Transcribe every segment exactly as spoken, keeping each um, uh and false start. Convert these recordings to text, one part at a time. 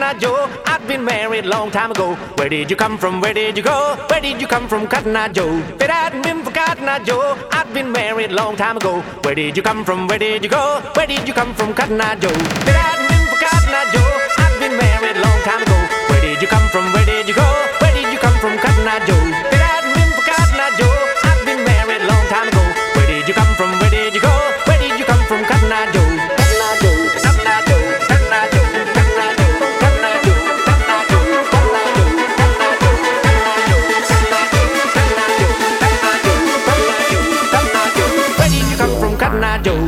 Eye Joe? I've been married long time ago. Where did you come from? Where did you go? Where did you come from, Cotton Eye Joe? If it hadn't been for Cotton Eye Joe, I'd been married long time ago. Where did you come from? Where did you go? Where did you come from, Cotton Eye Joe? If it hadn't been for Cotton Eye Joe, I'd been married long time ago. Where did you come from? Where did you go? Where did you come from, Cotton Eye Joe? If it hadn't been for Cotton Eye Joe, I'd been married long time ago. Where did you come from? Where did you go? Where did you come from, Cotton Eye Joe? Cotton Eye Joe, Cotton Eye Joe, Cotton Eye Joe, Cotton Eye Joe, Cotton Eye Joe, Cotton Eye Joe, Cotton Eye Joe, Cotton Eye Joe, Cotton Eye Joe, Cotton Eye Joe, Cotton Eye Joe, Cotton Eye Joe, Cotton Eye Joe. Where did you come from, Cotton Eye Joe?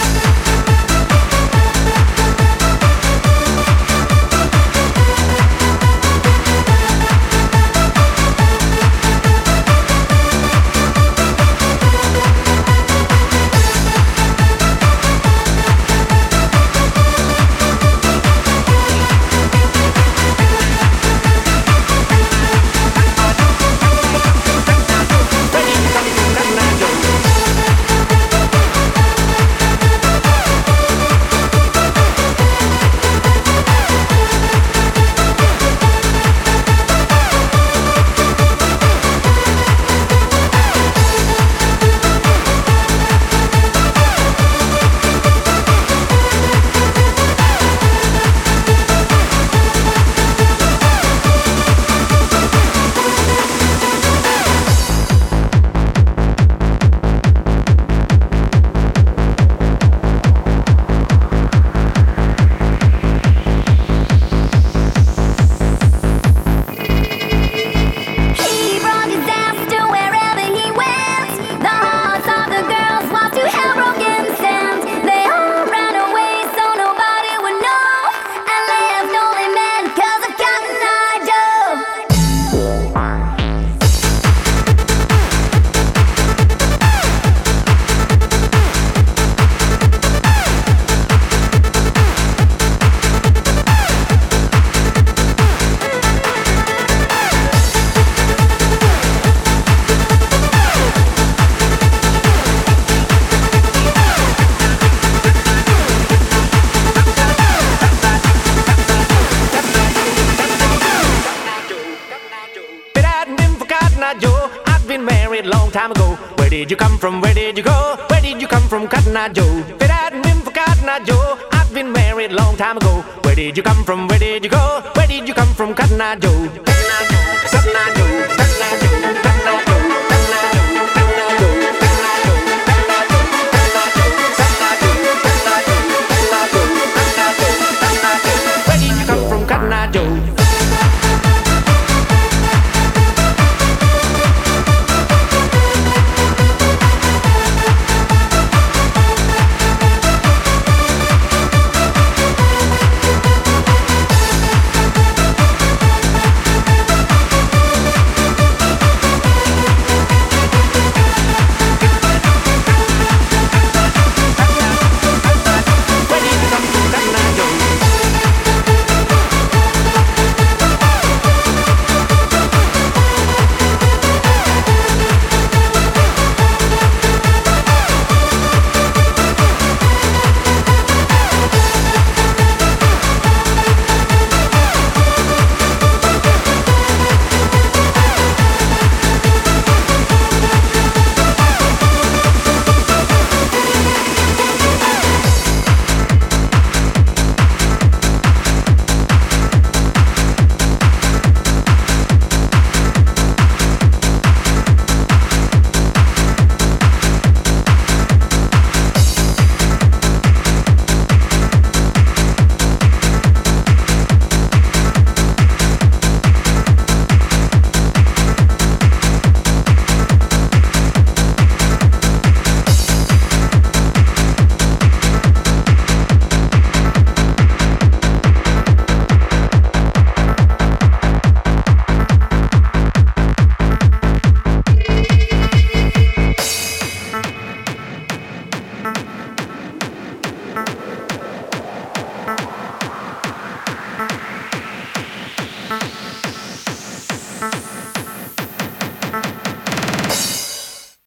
Joe, I've been married long time ago. Where did you come from? Where did you go? Where did you come from, Cotton Eye Joe? If it hadn't been for Cotton Eye Joe, I've been married long time ago. Where did you come from? Where did you go? Where did you come from, Cotton Eye Joe? Cotton Eye Joe, Cotton Eye Joe, Cotton Eye Joe.